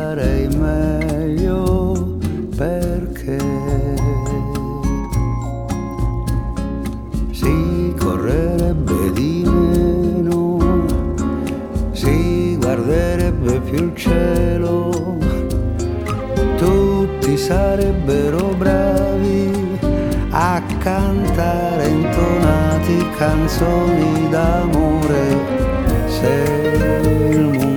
farei meglio perché si correrebbe di meno, si guarderebbe più il cielo, tutti sarebbero bravi a cantare intonati canzoni d'amore se il mondo